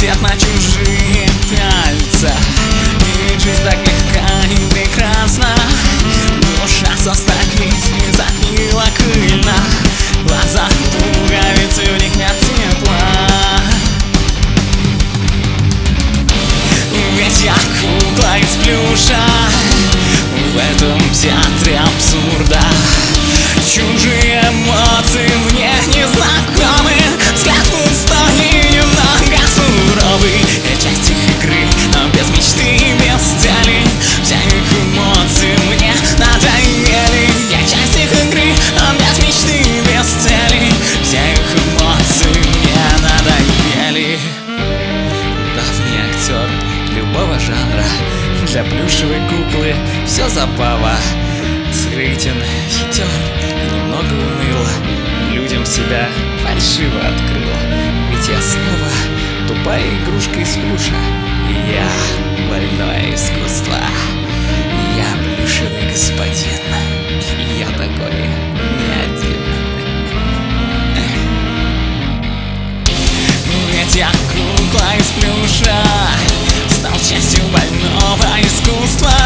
свет на чужие пяльца. И жизнь так легка и прекрасна, душа со стали и запила пыльно. Глаза пуговицы, в них нет тепла. Ведь я кукла из плюша в этом театре абсурда. Чужие эмоции мне незнакомы, взгляд пустой и немного суровый. Я часть их игры, но без мечты и без цели. Все их эмоции мне надоели. Я часть их игры, но без мечты и без цели. Все их эмоции мне надоели. Давний актер любого жанра, для плюшевой куклы все забава. Скрытен, хитер и немного уныл, людям себя фальшиво открыл. Ведь я снова тупая игрушка из плюша, и я больное искусство. Я плюшевый господин, и я такой не один. Ведь я кукла из плюша, стал частью больного искусства.